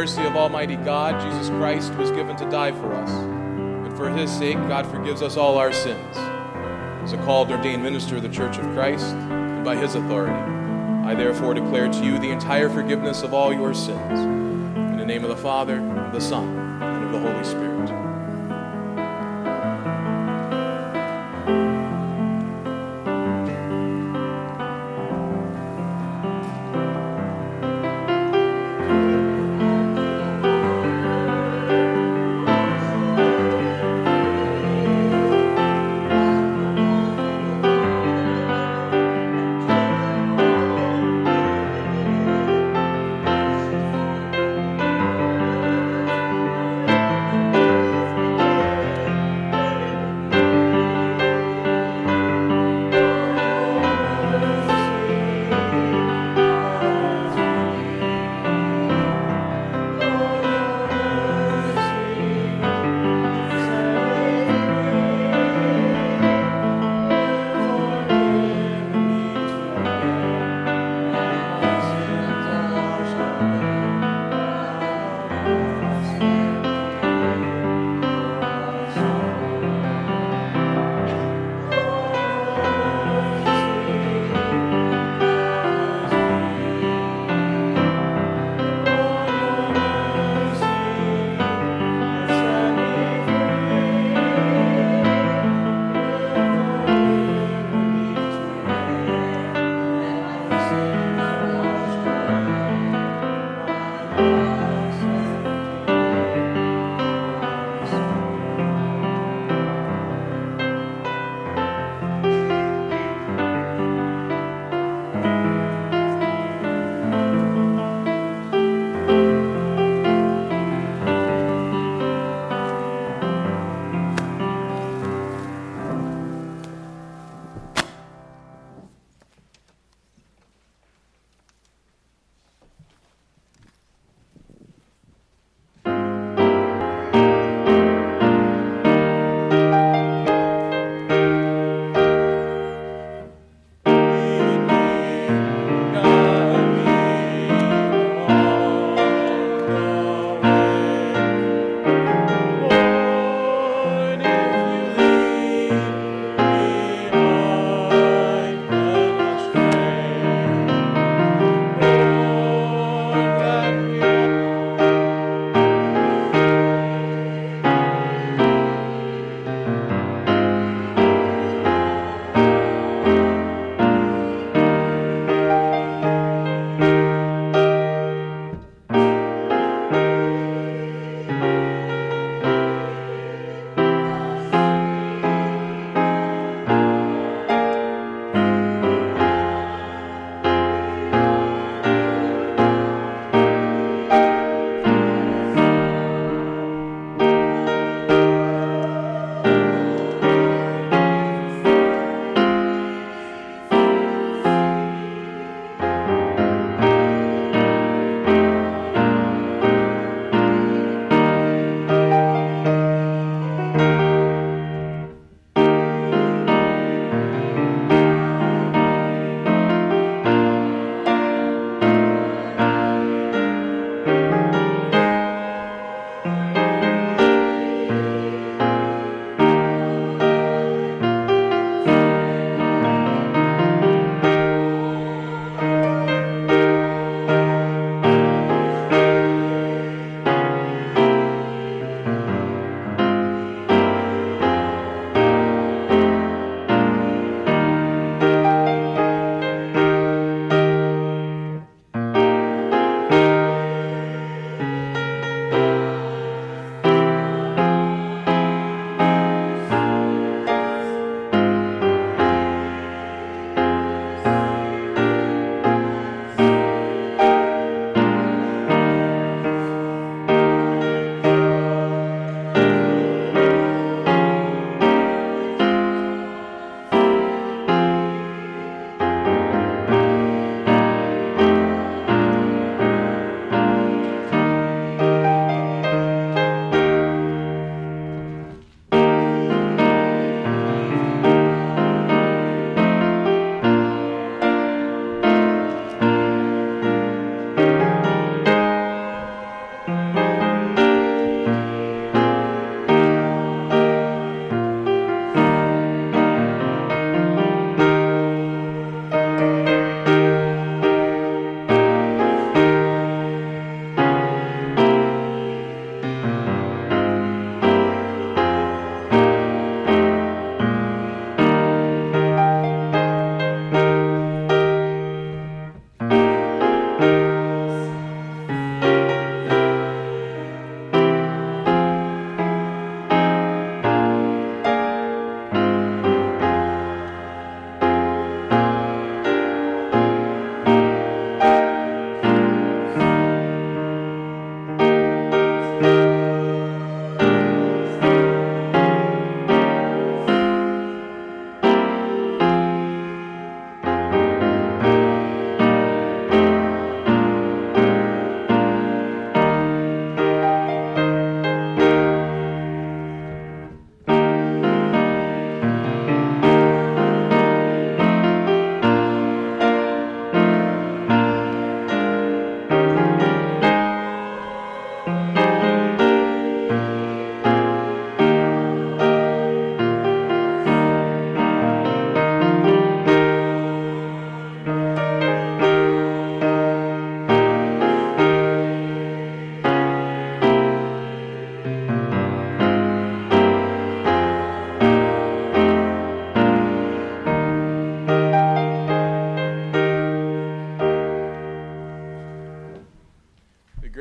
mercy of Almighty God, Jesus Christ was given to die for us. And for his sake, God forgives us all our sins. As a called and ordained minister of the Church of Christ, and by his authority, I therefore declare to you the entire forgiveness of all your sins. In the name of the Father, and the Son, and of the Holy Spirit.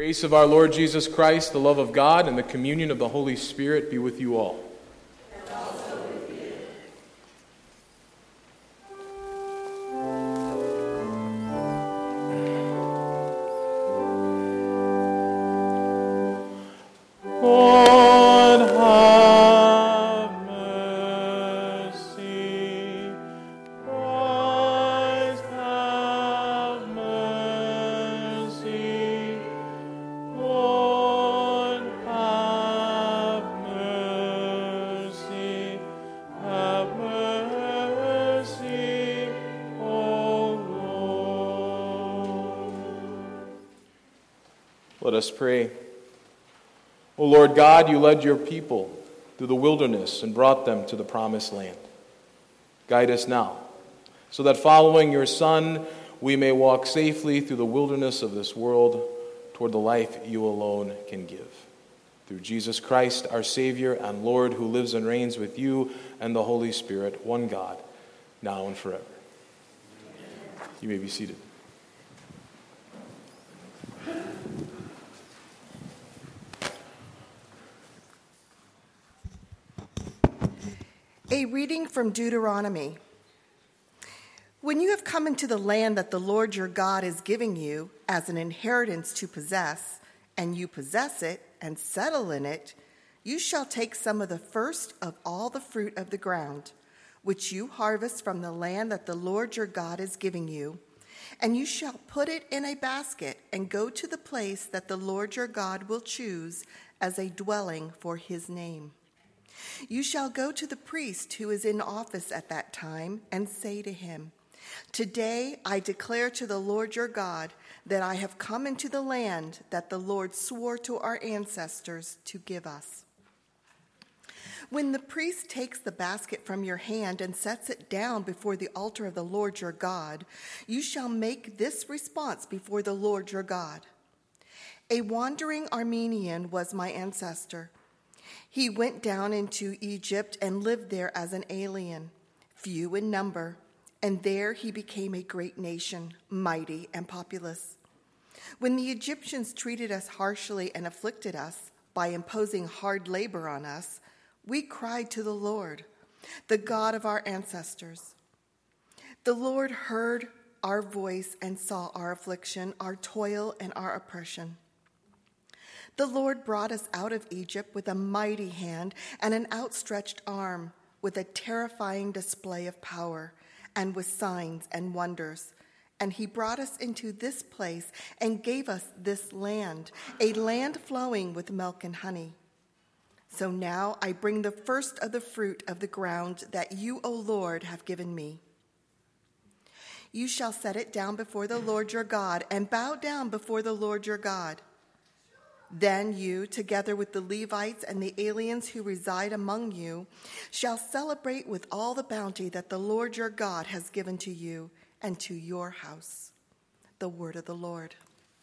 Grace of our Lord Jesus Christ, the love of God, and the communion of the Holy Spirit be with you all. And also with you. Lord, have mercy. Christ, have mercy. Lord, have mercy. Have mercy, O Lord. Let us pray. O Lord God, you led your people through the wilderness and brought them to the promised land. Guide us now, so that following your Son, we may walk safely through the wilderness of this world toward the life you alone can give. Through Jesus Christ, our Savior and Lord, who lives and reigns with you and the Holy Spirit, one God, now and forever. You may be seated. A reading from Deuteronomy. When you have come into the land that the Lord your God is giving you as an inheritance to possess, and you possess it and settle in it, you shall take some of the first of all the fruit of the ground, which you harvest from the land that the Lord your God is giving you, and you shall put it in a basket and go to the place that the Lord your God will choose as a dwelling for his name. You shall go to the priest who is in office at that time and say to him, "Today I declare to the Lord your God that I have come into the land that the Lord swore to our ancestors to give us." When the priest takes the basket from your hand and sets it down before the altar of the Lord your God, you shall make this response before the Lord your God. A wandering Armenian was my ancestor. He went down into Egypt and lived there as an alien, few in number, and there he became a great nation, mighty and populous. When the Egyptians treated us harshly and afflicted us by imposing hard labor on us, we cried to the Lord, the God of our ancestors. The Lord heard our voice and saw our affliction, our toil, and our oppression. The Lord brought us out of Egypt with a mighty hand and an outstretched arm, with a terrifying display of power, and with signs and wonders. And he brought us into this place and gave us this land, a land flowing with milk and honey. So now I bring the first of the fruit of the ground that you, O Lord, have given me. You shall set it down before the Lord your God and bow down before the Lord your God. Then you, together with the Levites and the aliens who reside among you, shall celebrate with all the bounty that the Lord your God has given to you and to your house. The word of the Lord.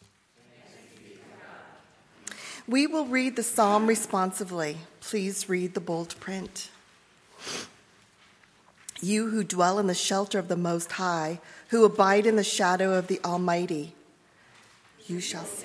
We will read the psalm responsively. Please read the bold print. You who dwell in the shelter of the Most High, who abide in the shadow of the Almighty, you shall say,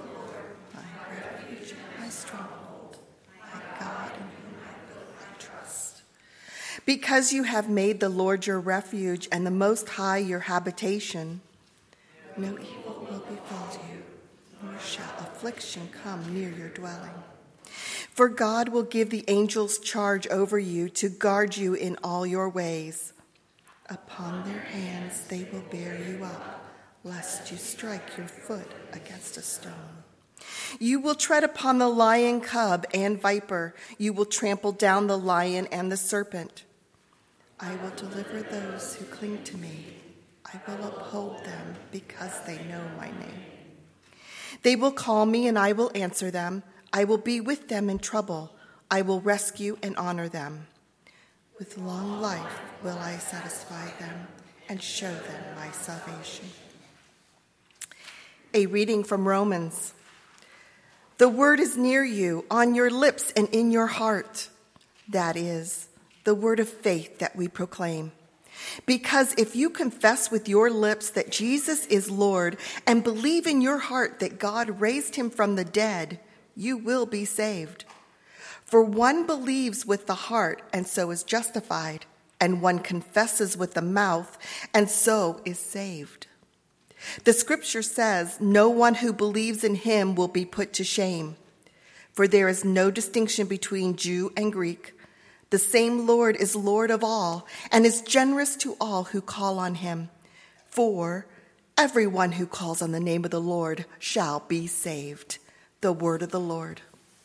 because you have made the Lord your refuge and the Most High your habitation, no evil will befall you, nor shall affliction come near your dwelling. For God will give the angels charge over you to guard you in all your ways. Upon their hands they will bear you up, lest you strike your foot against a stone. You will tread upon the lion cub and viper. You will trample down the lion and the serpent. I will deliver those who cling to me. I will uphold them because they know my name. They will call me and I will answer them. I will be with them in trouble. I will rescue and honor them. With long life will I satisfy them and show them my salvation. A reading from Romans. The word is near you, on your lips and in your heart. That is the word of faith that we proclaim. Because if you confess with your lips that Jesus is Lord and believe in your heart that God raised him from the dead, you will be saved. For one believes with the heart and so is justified, and one confesses with the mouth and so is saved. The scripture says, no one who believes in him will be put to shame. For there is no distinction between Jew and Greek. The same Lord is Lord of all and is generous to all who call on him. For everyone who calls on the name of the Lord shall be saved. The word of the Lord.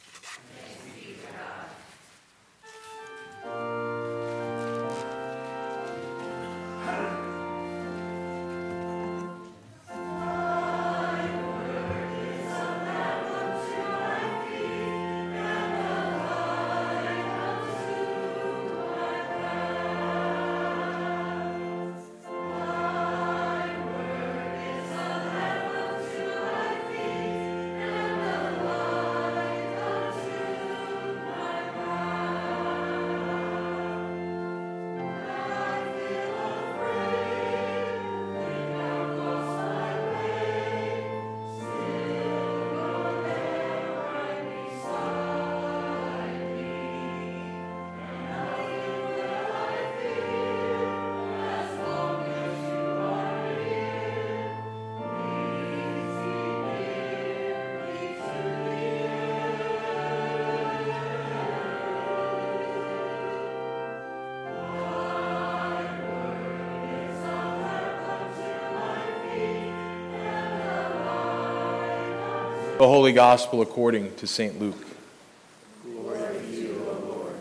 The Holy Gospel according to St. Luke. Glory to you, O Lord.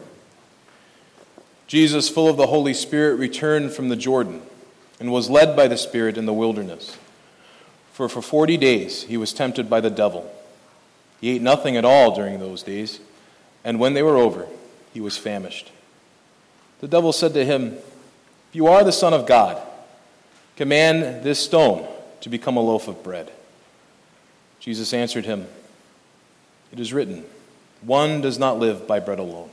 Jesus, full of the Holy Spirit, returned from the Jordan and was led by the Spirit in the wilderness. For 40 days he was tempted by the devil. He ate nothing at all during those days, and when they were over, he was famished. The devil said to him, "If you are the Son of God, command this stone to become a loaf of bread." Jesus answered him, "It is written, one does not live by bread alone."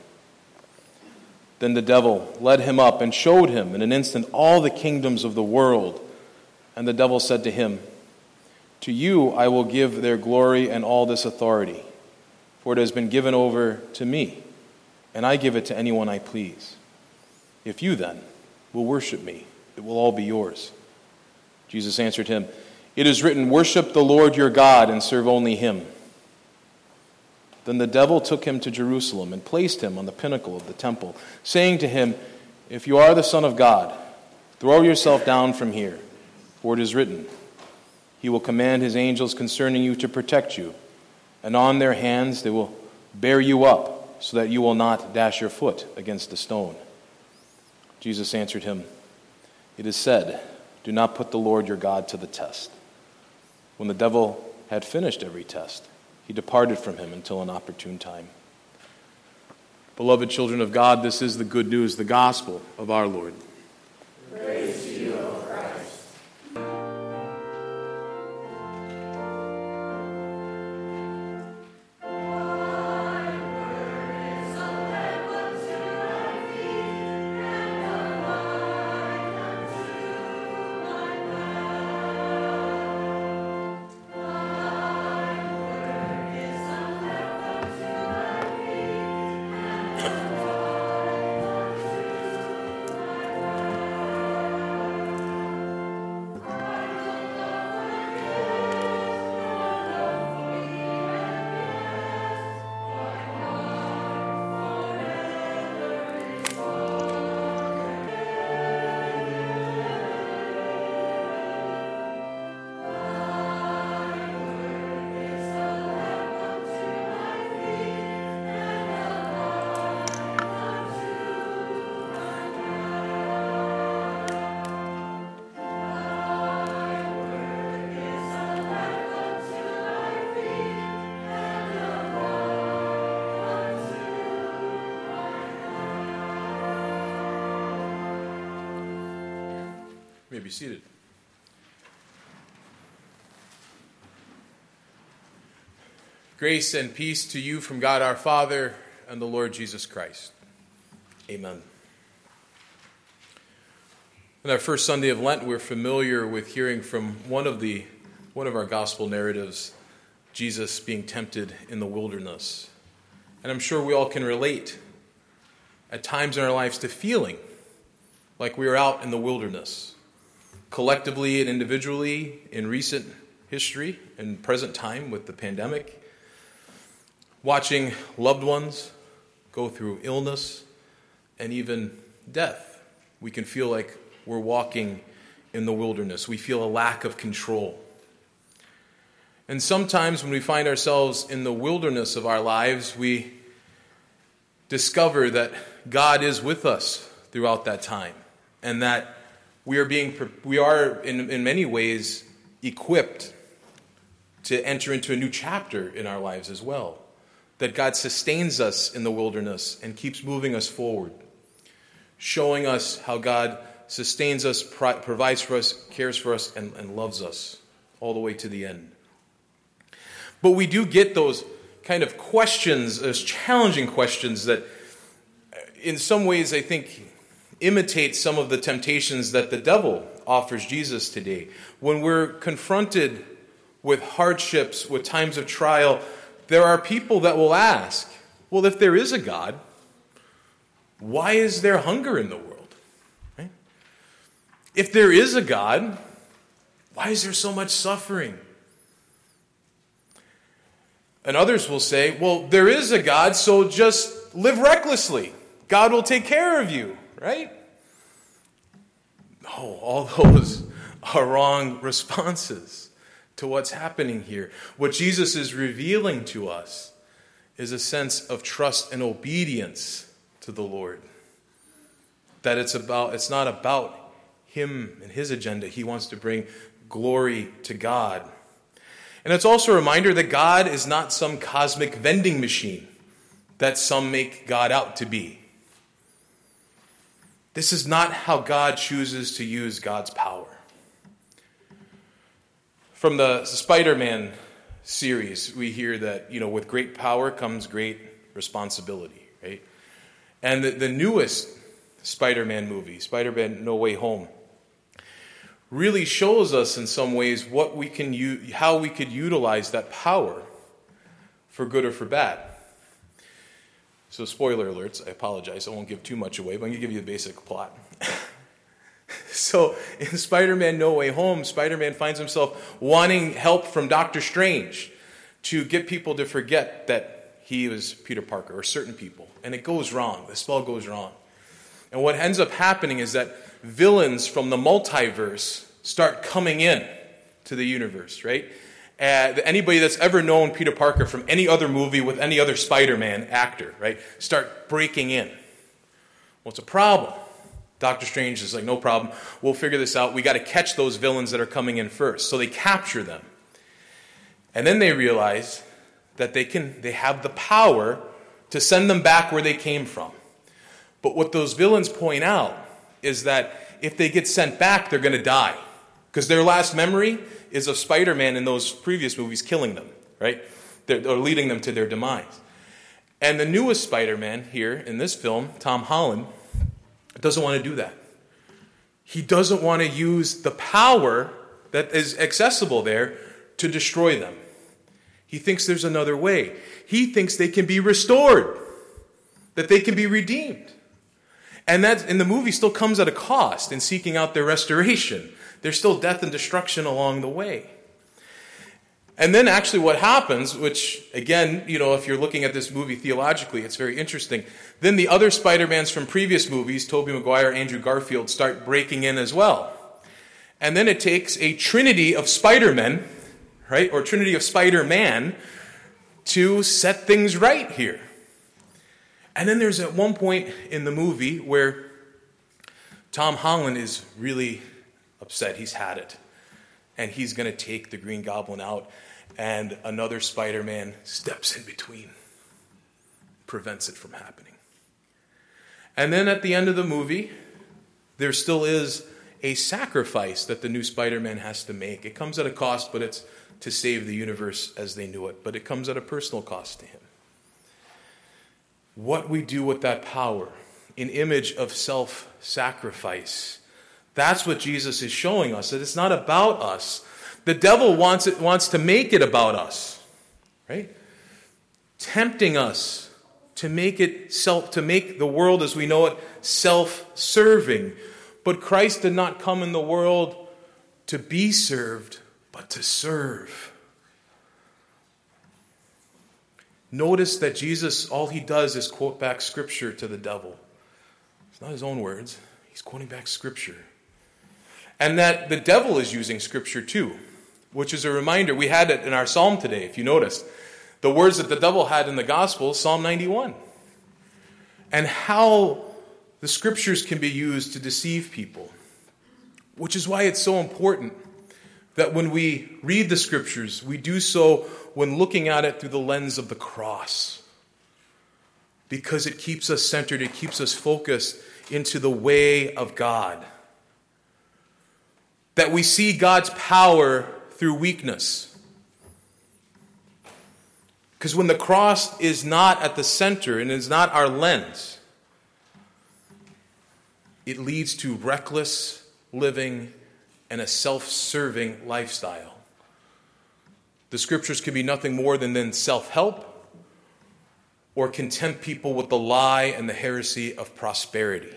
Then the devil led him up and showed him in an instant all the kingdoms of the world. And the devil said to him, "To you I will give their glory and all this authority, for it has been given over to me, and I give it to anyone I please. If you then will worship me, it will all be yours." Jesus answered him, "It is written, worship the Lord your God and serve only him." Then the devil took him to Jerusalem and placed him on the pinnacle of the temple, saying to him, "If you are the Son of God, throw yourself down from here, for it is written, he will command his angels concerning you to protect you, and on their hands they will bear you up, so that you will not dash your foot against a stone." Jesus answered him, "It is said, do not put the Lord your God to the test." When the devil had finished every test, he departed from him until an opportune time. Beloved children of God, this is the good news, the gospel of our Lord. Praise to you, O Christ. You may be seated. Grace and peace to you from God our Father and the Lord Jesus Christ. Amen. On our first Sunday of Lent, we're familiar with hearing from one of our gospel narratives, Jesus being tempted in the wilderness. And I'm sure we all can relate at times in our lives to feeling like we are out in the wilderness, collectively and individually in recent history and present time with the pandemic, watching loved ones go through illness and even death. We can feel like we're walking in the wilderness. We feel a lack of control. And sometimes when we find ourselves in the wilderness of our lives, we discover that God is with us throughout that time, and that we are in many ways equipped to enter into a new chapter in our lives as well. That God sustains us in the wilderness and keeps moving us forward, showing us how God sustains us, provides for us, cares for us, and loves us all the way to the end. But we do get those kind of questions, those challenging questions that in some ways I think imitate some of the temptations that the devil offers Jesus today. When we're confronted with hardships, with times of trial, there are people that will ask, well, if there is a God, why is there hunger in the world? Right? If there is a God, why is there so much suffering? And others will say, well, there is a God, so just live recklessly. God will take care of you, right? No, all those are wrong responses to what's happening here. What Jesus is revealing to us is a sense of trust and obedience to the Lord. That it's not about him and his agenda. He wants to bring glory to God. And it's also a reminder that God is not some cosmic vending machine that some make God out to be. This is not how God chooses to use God's power. From the Spider-Man series, we hear that, with great power comes great responsibility, right? And the newest Spider-Man movie, Spider-Man No Way Home, really shows us in some ways how we could utilize that power for good or for bad. So spoiler alerts, I apologize, I won't give too much away, but I'm going to give you the basic plot. So in Spider-Man No Way Home, Spider-Man finds himself wanting help from Dr. Strange to get people to forget that he was Peter Parker, or certain people. And it goes wrong. The spell goes wrong. And what ends up happening is that villains from the multiverse start coming in to the universe, right? Anybody that's ever known Peter Parker from any other movie with any other Spider-Man actor, right, start breaking in. Well, it's a problem. Dr. Strange is like, no problem. We'll figure this out. We got to catch those villains that are coming in first. So they capture them. And then they realize that they have the power to send them back where they came from. But what those villains point out is that if they get sent back, they're going to die. Because their last memory is of Spider-Man in those previous movies killing them, right? Or leading them to their demise. And the newest Spider-Man here in this film, Tom Holland, doesn't want to do that. He doesn't want to use the power that is accessible there to destroy them. He thinks there's another way. He thinks they can be restored, that they can be redeemed. And that in the movie still comes at a cost in seeking out their restoration. There's still death and destruction along the way. And then actually what happens, which again, if you're looking at this movie theologically, it's very interesting. Then the other Spider-Mans from previous movies, Tobey Maguire, Andrew Garfield, start breaking in as well. And then it takes a trinity of Spider-Men, right, or trinity of Spider-Man to set things right here. And then there's at one point in the movie where Tom Holland is really upset. He's had it. And he's going to take the Green Goblin out. And another Spider-Man steps in between. Prevents it from happening. And then at the end of the movie, there still is a sacrifice that the new Spider-Man has to make. It comes at a cost, but it's to save the universe as they knew it. But it comes at a personal cost to him. What we do with that power, an image of self-sacrifice, That's what Jesus is showing us, that it's not about us. The devil wants to make it about us, right? Tempting us to make the world as we know it self-serving. But Christ did not come in the world to be served, but to serve. Notice that Jesus, all he does is quote back Scripture to the devil. It's not his own words. He's quoting back Scripture. And that the devil is using Scripture too, which is a reminder. We had it in our psalm today, if you noticed. The words that the devil had in the gospel, Psalm 91. And how the Scriptures can be used to deceive people. Which is why it's so important that when we read the Scriptures, we do so when looking at it through the lens of the cross. Because it keeps us centered, it keeps us focused into the way of God. That we see God's power through weakness. Because when the cross is not at the center and is not our lens, it leads to reckless living and a self-serving lifestyle. The Scriptures can be nothing more than self-help or can tempt people with the lie and the heresy of prosperity.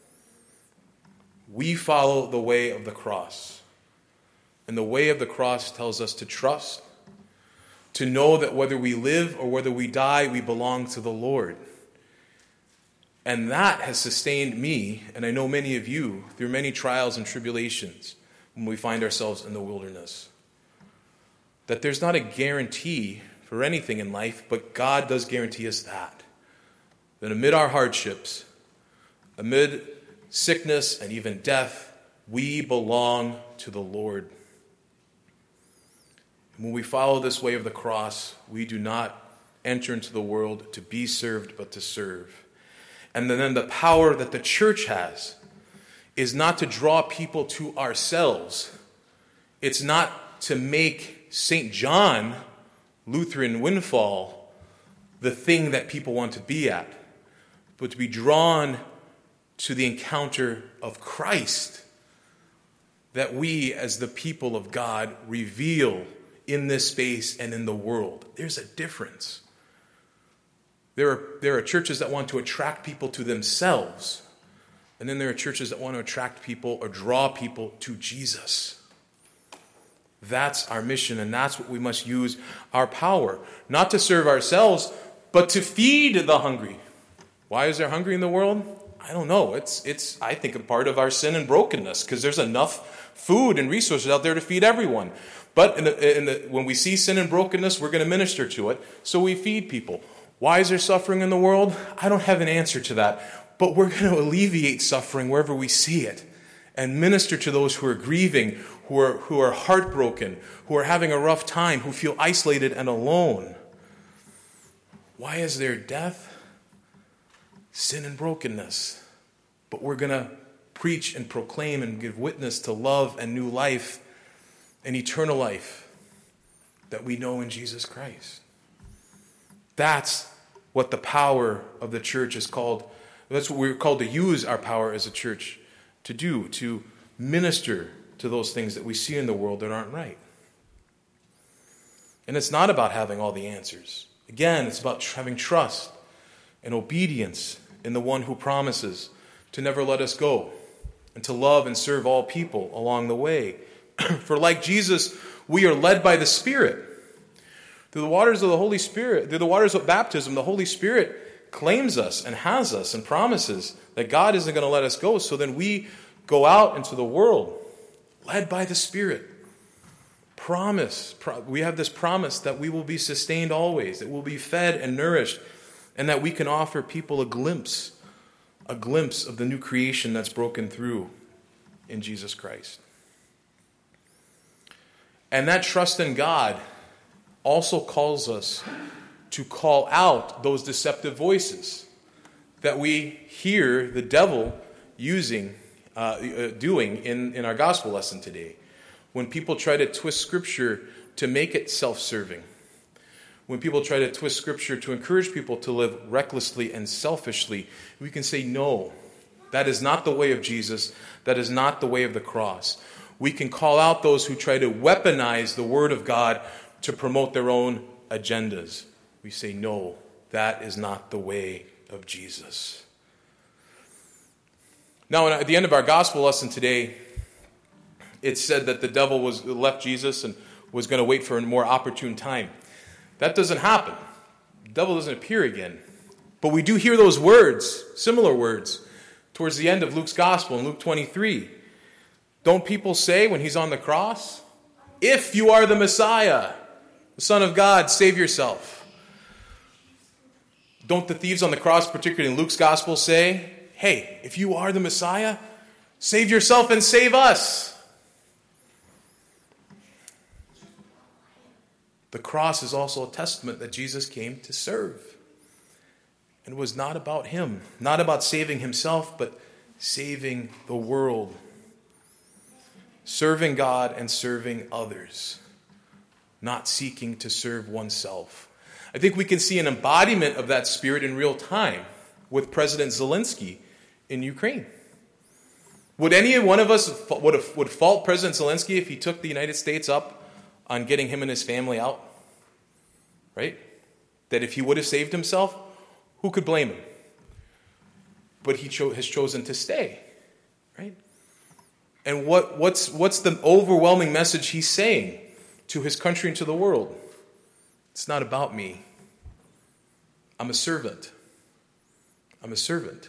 We follow the way of the cross. And the way of the cross tells us to trust, to know that whether we live or whether we die, we belong to the Lord. And that has sustained me, and I know many of you, through many trials and tribulations when we find ourselves in the wilderness. That there's not a guarantee for anything in life, but God does guarantee us that. That amid our hardships, amid sickness and even death, we belong to the Lord. When we follow this way of the cross, we do not enter into the world to be served, but to serve. And then the power that the church has is not to draw people to ourselves. It's not to make St. John, Lutheran Windfall, the thing that people want to be at, but to be drawn to the encounter of Christ that we as the people of God reveal in this space and in the world. There's a difference. There are churches that want to attract people to themselves, and then there are churches that want to attract people or draw people to Jesus. That's our mission, and that's what we must use our power. Not to serve ourselves, but to feed the hungry. Why is there hungry in the world? I don't know. It's I think a part of our sin and brokenness, because there's enough food and resources out there to feed everyone. But when we see sin and brokenness, we're going to minister to it, so we feed people. Why is there suffering in the world? I don't have an answer to that, but we're going to alleviate suffering wherever we see it and minister to those who are grieving, who are heartbroken, who are having a rough time, who feel isolated and alone. Why is there death? Sin and brokenness. But we're going to preach and proclaim and give witness to love and new life and eternal life that we know in Jesus Christ. That's what the power of the church is called. That's what we're called to use our power as a church to do, to minister to those things that we see in the world that aren't right. And it's not about having all the answers. Again, it's about having trust and obedience in the one who promises to never let us go and to love and serve all people along the way. For like Jesus, we are led by the Spirit. Through the waters of the Holy Spirit, through the waters of baptism, the Holy Spirit claims us and has us and promises that God isn't going to let us go. So then we go out into the world, led by the Spirit. We have this promise that we will be sustained always, that we'll be fed and nourished, and that we can offer people a glimpse of the new creation that's broken through in Jesus Christ. And that trust in God also calls us to call out those deceptive voices that we hear the devil doing in our gospel lesson today. When people try to twist Scripture to make it self-serving, when people try to twist Scripture to encourage people to live recklessly and selfishly, we can say, no, That is not the way of Jesus. That is not the way of the cross. We can call out those who try to weaponize the Word of God to promote their own agendas. We say, no, that is not the way of Jesus. Now, at the end of our gospel lesson today, it said that the devil left Jesus and was going to wait for a more opportune time. That doesn't happen. The devil doesn't appear again. But we do hear those words, similar words, towards the end of Luke's gospel in Luke 23. Don't people say when he's on the cross, if you are the Messiah, the Son of God, save yourself? Don't the thieves on the cross, particularly in Luke's gospel, say, hey, if you are the Messiah, save yourself and save us? The cross is also a testament that Jesus came to serve. And it was not about him, not about saving himself, but saving the world. Serving God and serving others, not seeking to serve oneself. I think we can see an embodiment of that spirit in real time with President Zelensky in Ukraine. Would any one of us would fault President Zelensky if he took the United States up on getting him and his family out? Right? That if he would have saved himself, who could blame him? But he has chosen to stay. Right? And what's the overwhelming message he's saying to his country and to the world? It's not about me. I'm a servant. I'm a servant.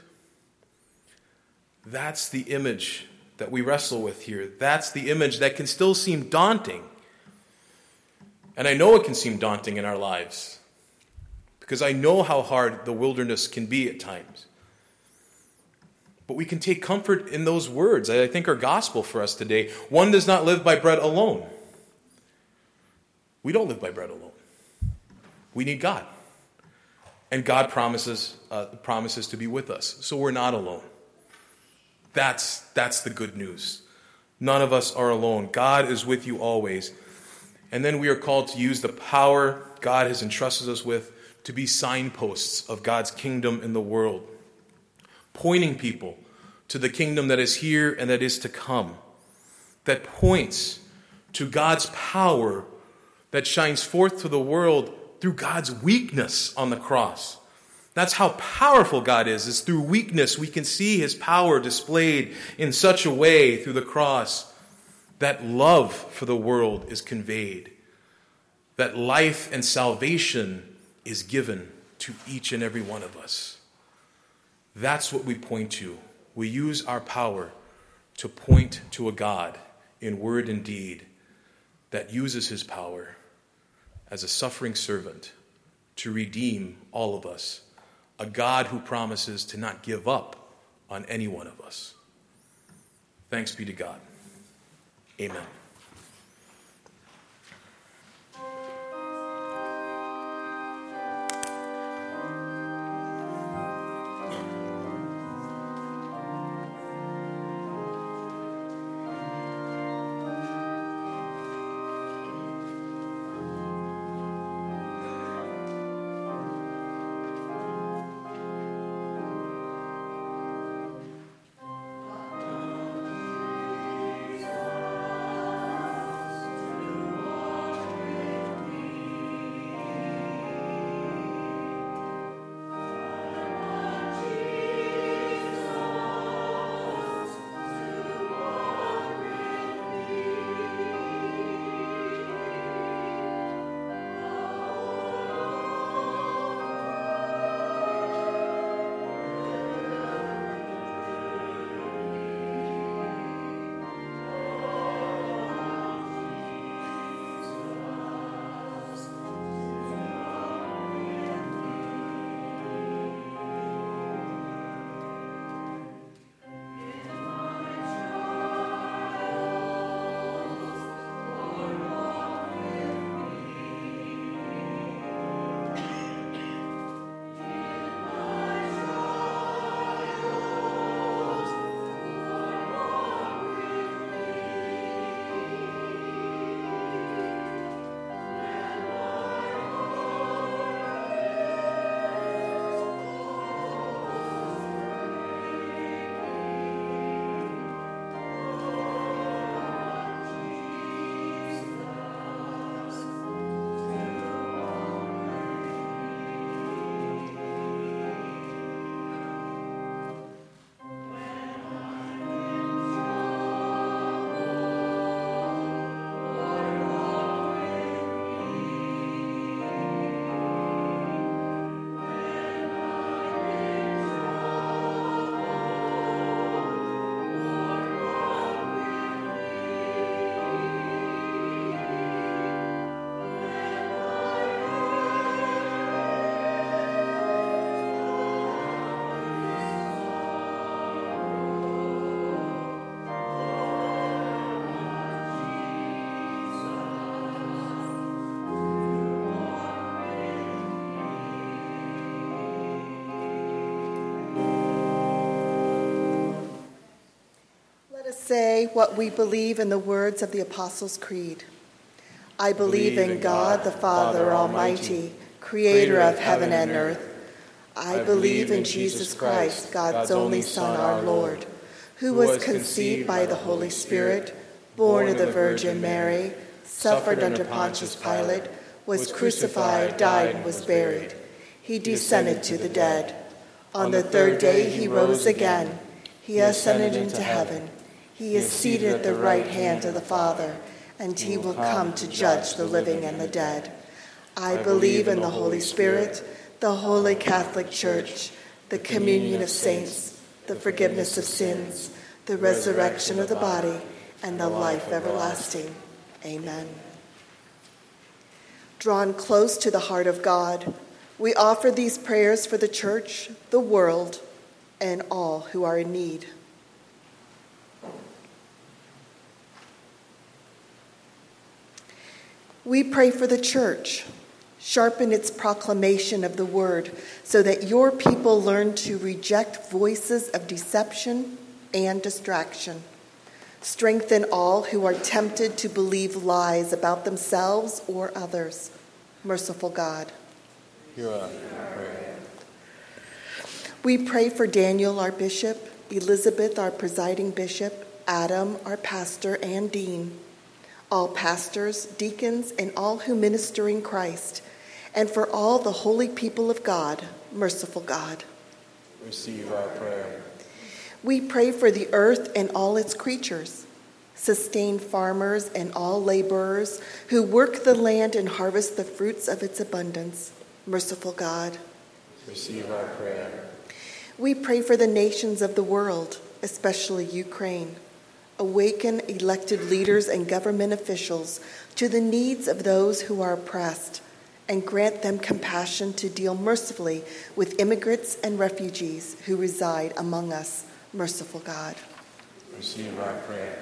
That's the image that we wrestle with here. That's the image that can still seem daunting. And I know it can seem daunting in our lives because I know how hard the wilderness can be at times. But we can take comfort in those words that I think are gospel for us today. One does not live by bread alone. We don't live by bread alone. We need God. And God promises to be with us. So we're not alone. That's the good news. None of us are alone. God is with you always. And then we are called to use the power God has entrusted us with to be signposts of God's kingdom in the world, pointing people to the kingdom that is here and that is to come, that points to God's power that shines forth to the world through God's weakness on the cross. That's how powerful God is through weakness we can see his power displayed in such a way through the cross that love for the world is conveyed, that life and salvation is given to each and every one of us. That's what we point to. We use our power to point to a God in word and deed that uses his power as a suffering servant to redeem all of us. A God who promises to not give up on any one of us. Thanks be to God. Amen. say what we believe in the words of the Apostles' Creed. I believe in God, the Father Almighty, creator of heaven and earth. I believe in Jesus Christ, God's only Son, our Lord, who was conceived by the Holy Spirit, born of the Virgin Mary, suffered under Pontius Pilate, was crucified, died, and was buried. He descended to the dead. On the third day he rose again. He ascended into heaven. He is seated at the right hand of the Father, and he will come to judge the living and the dead. I believe in the Holy Spirit, the Holy Catholic Church, the communion of saints, the forgiveness of sins, the resurrection of the body, and the life everlasting. Amen. Drawn close to the heart of God, we offer these prayers for the church, the world, and all who are in need. We pray for the church. Sharpen its proclamation of the word so that your people learn to reject voices of deception and distraction. Strengthen all who are tempted to believe lies about themselves or others. Merciful God. Hear our prayer. We pray for Daniel, our bishop, Elizabeth, our presiding bishop, Adam, our pastor and dean, all pastors, deacons, and all who minister in Christ, and for all the holy people of God, merciful God. Receive our prayer. We pray for the earth and all its creatures. Sustain farmers and all laborers who work the land and harvest the fruits of its abundance, merciful God. Receive our prayer. We pray for the nations of the world, especially Ukraine. Awaken elected leaders and government officials to the needs of those who are oppressed, and grant them compassion to deal mercifully with immigrants and refugees who reside among us, merciful God. Receive our prayer.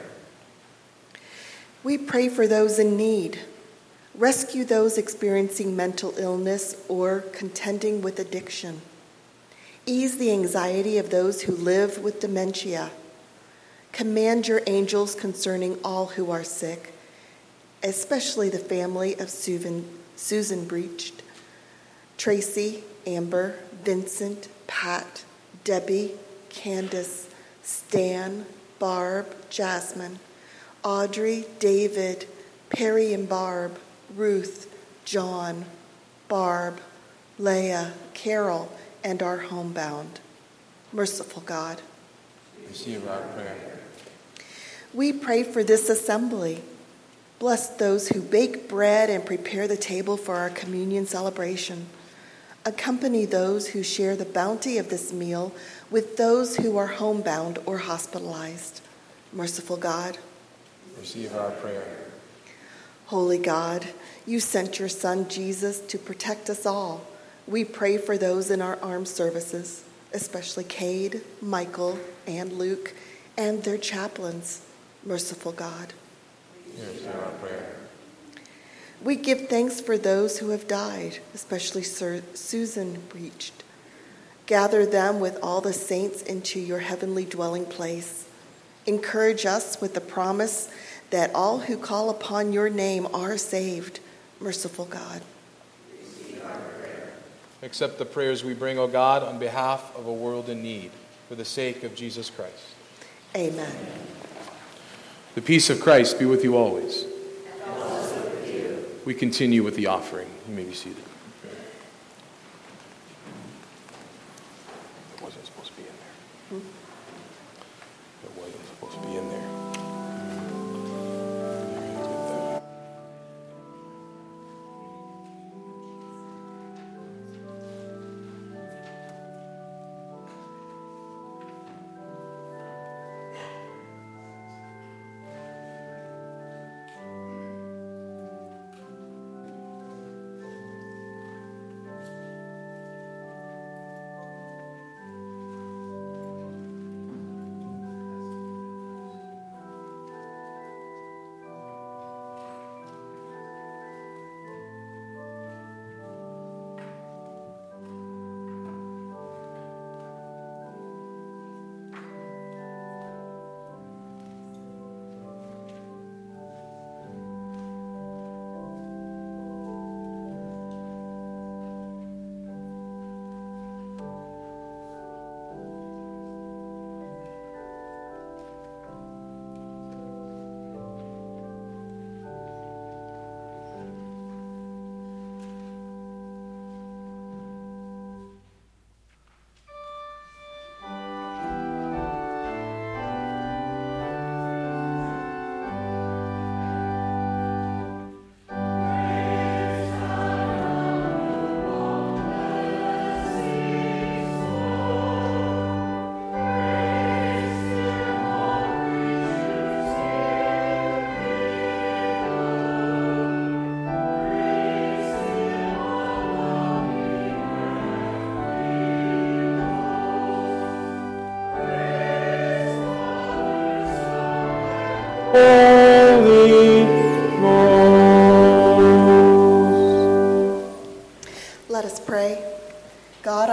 We pray for those in need. Rescue those experiencing mental illness or contending with addiction. Ease the anxiety of those who live with dementia. Command your angels concerning all who are sick, especially the family of Susan Breached, Tracy, Amber, Vincent, Pat, Debbie, Candace, Stan, Barb, Jasmine, Audrey, David, Perry and Barb, Ruth, John, Barb, Leah, Carol, and our homebound. Merciful God. Receive our prayer. We pray for this assembly. Bless those who bake bread and prepare the table for our communion celebration. Accompany those who share the bounty of this meal with those who are homebound or hospitalized. Merciful God. Receive our prayer. Holy God, you sent your Son Jesus to protect us all. We pray for those in our armed services, especially Cade, Michael, and Luke, and their chaplains. Merciful God. Hear our prayer. We give thanks for those who have died, especially Susan Breached. Gather them with all the saints into your heavenly dwelling place. Encourage us with the promise that all who call upon your name are saved. Merciful God. Accept the prayers we bring, O God, on behalf of a world in need, for the sake of Jesus Christ. Amen. The peace of Christ be with you always. And also with you. We continue with the offering. You may be seated. It wasn't supposed to be in there. It wasn't supposed to be in there.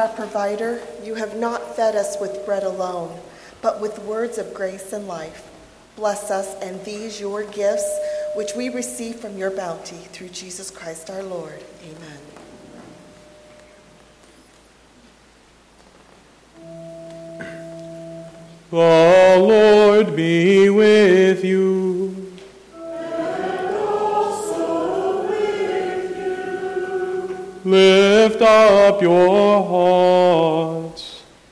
our provider, you have not fed us with bread alone, but with words of grace and life. Bless us and these your gifts, which we receive from your bounty through Jesus Christ our Lord. Amen. The Lord be with you. And also with you. Lift up your hearts.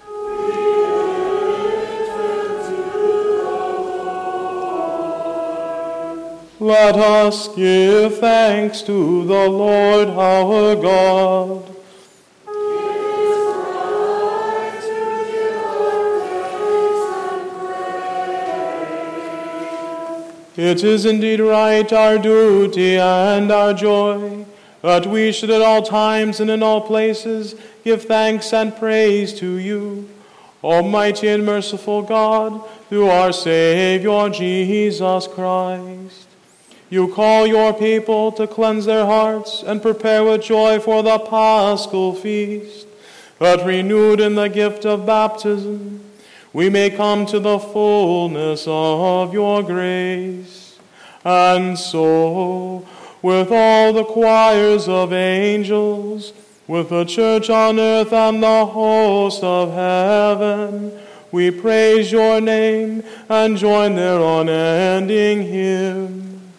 Let us give thanks to the Lord our God. It is indeed right, our duty and our joy, that we should at all times and in all places give thanks and praise to you, Almighty and merciful God, through our Savior Jesus Christ. You call your people to cleanse their hearts and prepare with joy for the Paschal feast, that renewed in the gift of baptism, we may come to the fullness of your grace. And so, with all the choirs of angels, with the church on earth and the host of heaven, we praise your name and join their unending hymn.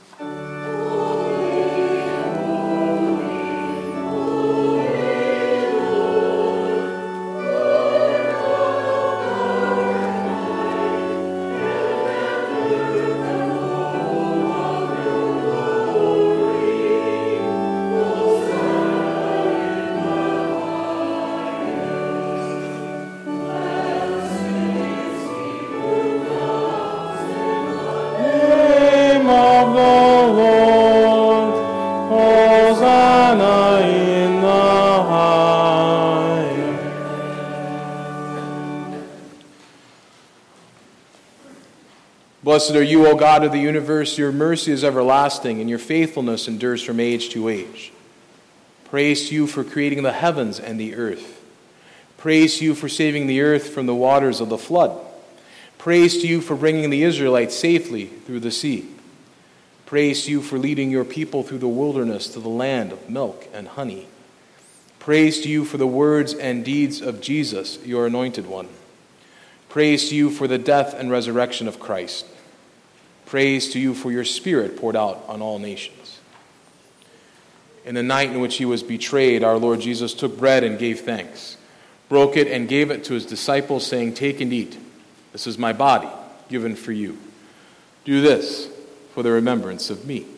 Blessed are you, O God of the universe. Your mercy is everlasting, and your faithfulness endures from age to age. Praise to you for creating the heavens and the earth. Praise to you for saving the earth from the waters of the flood. Praise to you for bringing the Israelites safely through the sea. Praise to you for leading your people through the wilderness to the land of milk and honey. Praise to you for the words and deeds of Jesus, your anointed one. Praise to you for the death and resurrection of Christ. Praise to you for your Spirit poured out on all nations. In the night in which he was betrayed, our Lord Jesus took bread and gave thanks, broke it and gave it to his disciples, saying, "Take and eat. This is my body, given for you. Do this for the remembrance of me."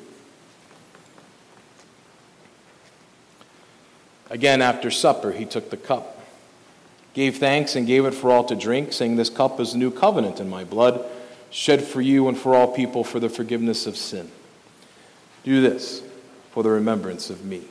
Again, after supper, he took the cup, gave thanks and gave it for all to drink, saying, "This cup is the new covenant in my blood, shed for you and for all people for the forgiveness of sin. Do this for the remembrance of me."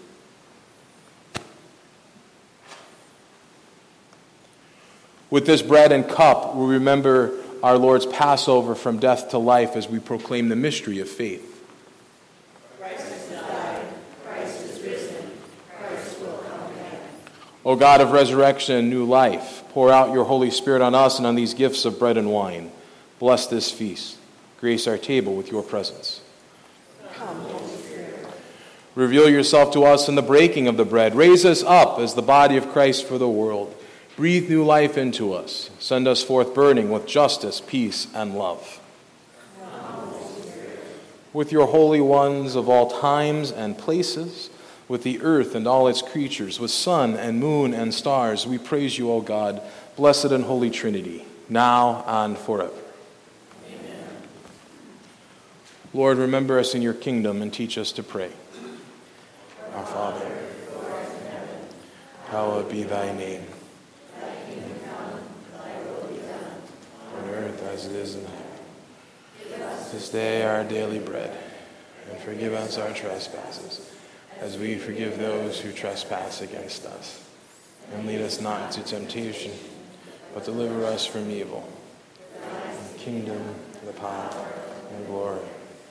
With this bread and cup, we remember our Lord's Passover from death to life as we proclaim the mystery of faith. Christ has died. Christ is risen. Christ will come again. O God of resurrection and new life, pour out your Holy Spirit on us and on these gifts of bread and wine. Bless this feast. Grace our table with your presence. Come, Holy Spirit. Reveal yourself to us in the breaking of the bread. Raise us up as the body of Christ for the world. Breathe new life into us. Send us forth burning with justice, peace, and love. Come, Holy Spirit. With your holy ones of all times and places, with the earth and all its creatures, with sun and moon and stars, we praise you, O God, blessed and holy Trinity, now and forever. Lord, remember us in your kingdom and teach us to pray. Our Father, who art in heaven, hallowed be thy name. Thy kingdom come, thy will be done. On earth as it is in heaven. Give us this day our daily bread, and forgive us our trespasses, as we forgive those who trespass against us. And lead us not into temptation, but deliver us from evil. The kingdom, the power, and glory.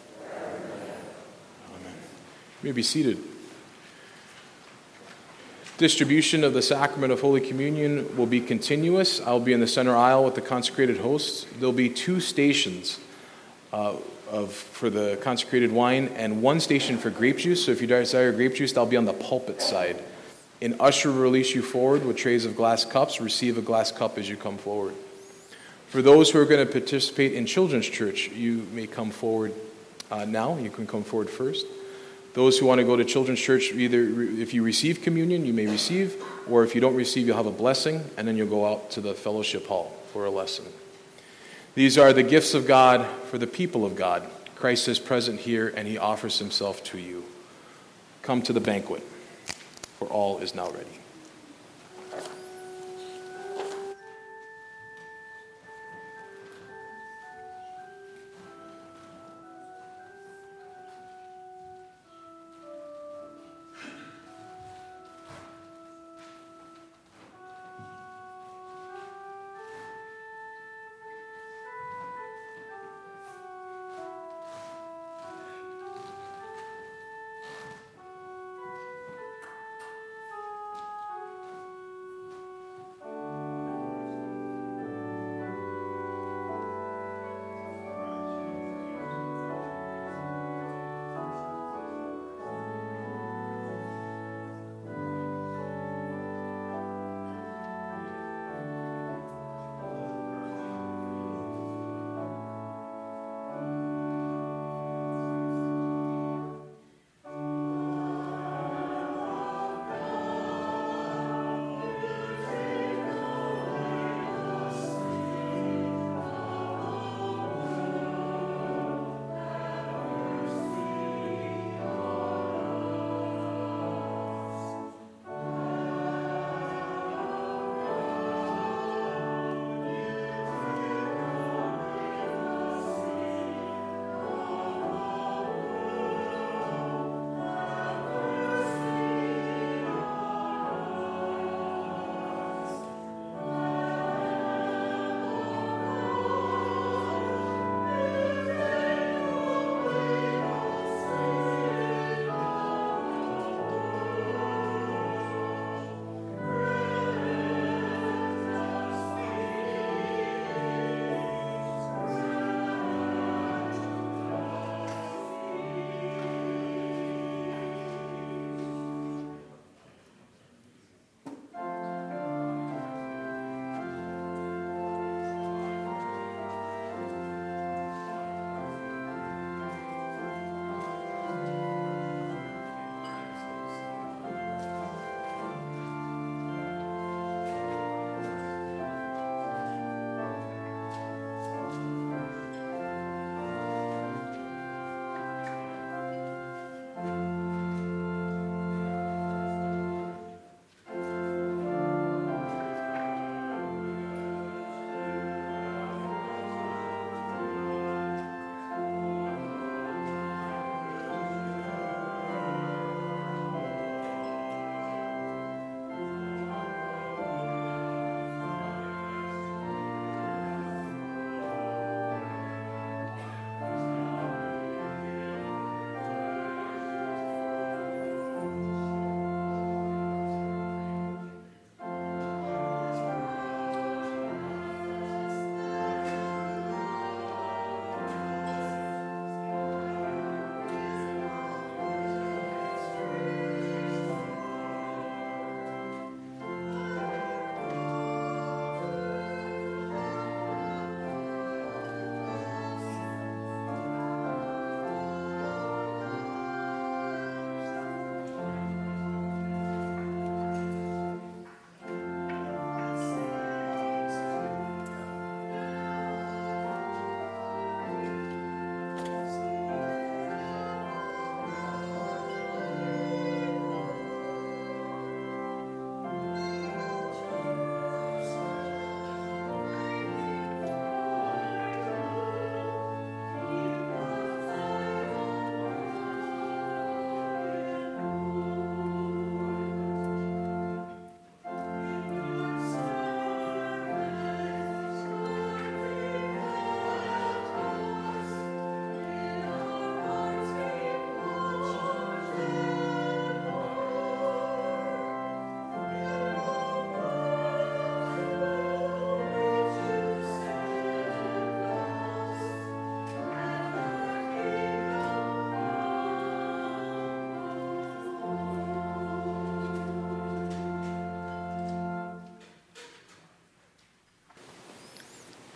Amen. You may be seated. Distribution of the sacrament of Holy Communion will be continuous. I'll be in the center aisle with the consecrated hosts. There'll be 2 stations for the consecrated wine and 1 station for grape juice. So if you desire grape juice, that'll be on the pulpit side. An usher will release you forward with trays of glass cups. Receive a glass cup as you come forward. For those who are going to participate in children's church, you may come forward now. You can come forward first. Those who want to go to children's church, either if you receive communion, you may receive, or if you don't receive, you'll have a blessing, and then you'll go out to the fellowship hall for a lesson. These are the gifts of God for the people of God. Christ is present here, and he offers himself to you. Come to the banquet, for all is now ready.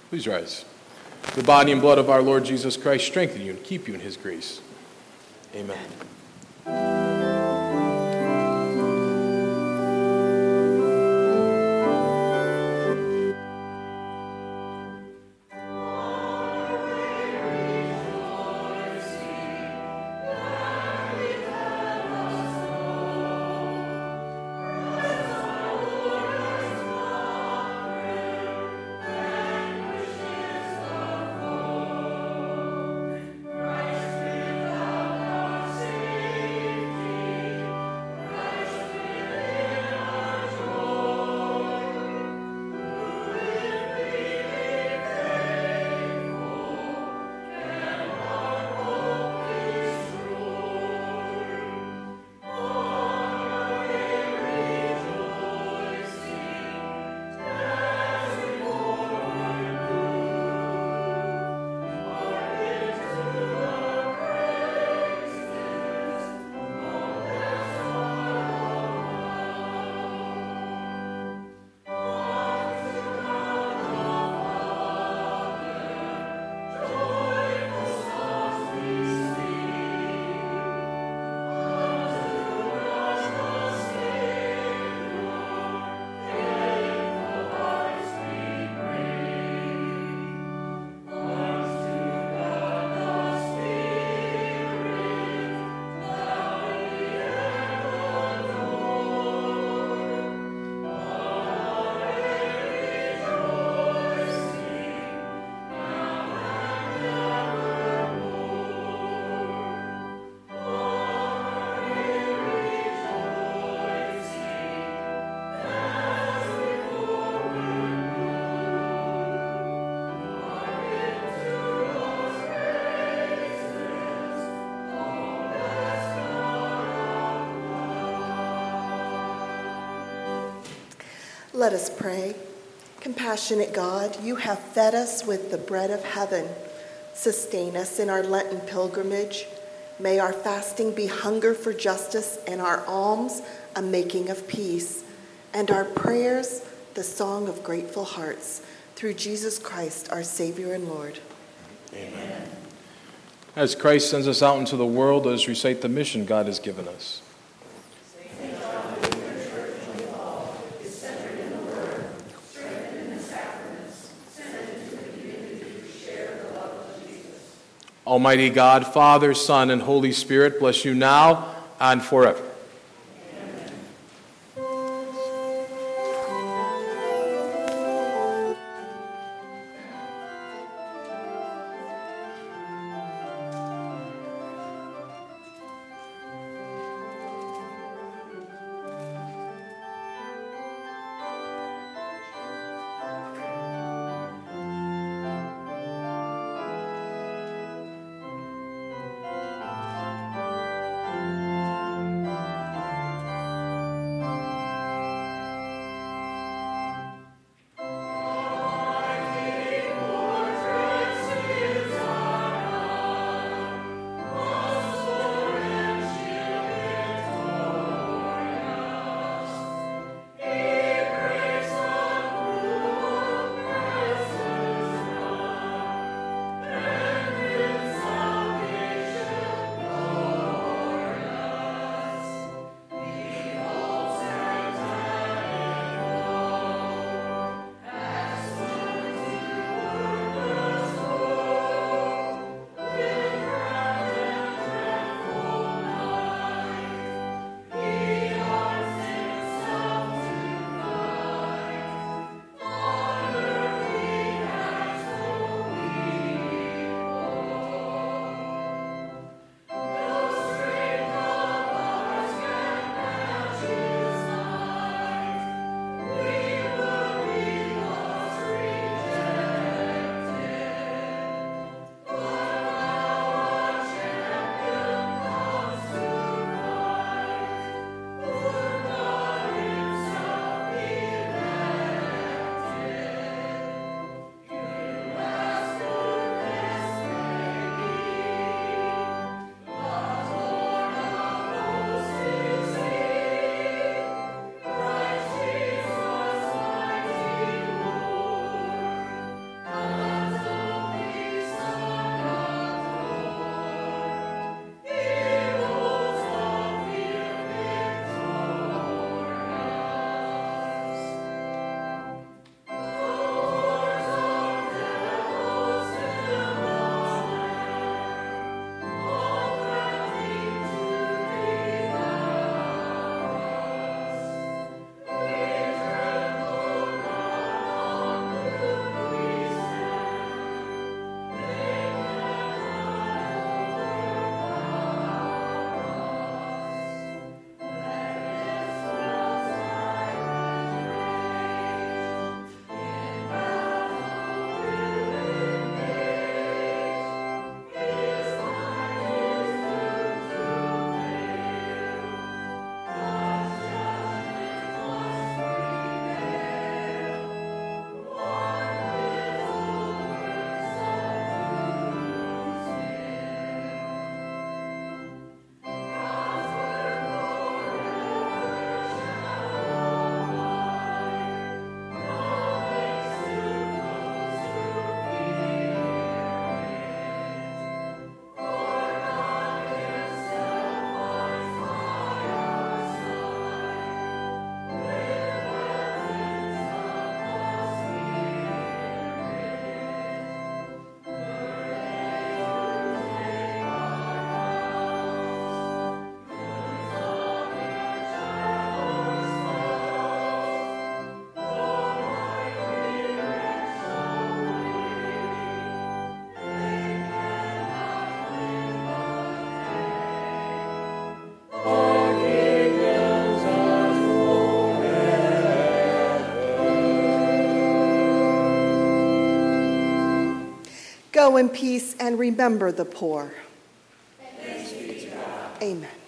Please rise. The body and blood of our Lord Jesus Christ strengthen you and keep you in his grace. Amen. Let us pray. Compassionate God, you have fed us with the bread of heaven. Sustain us in our Lenten pilgrimage. May our fasting be hunger for justice and our alms a making of peace, and our prayers the song of grateful hearts. Through Jesus Christ, our Savior and Lord. Amen. As Christ sends us out into the world, let us recite the mission God has given us. Almighty God, Father, Son, and Holy Spirit, bless you now and forever. Go in peace and remember the poor. Thanks be to God. Amen.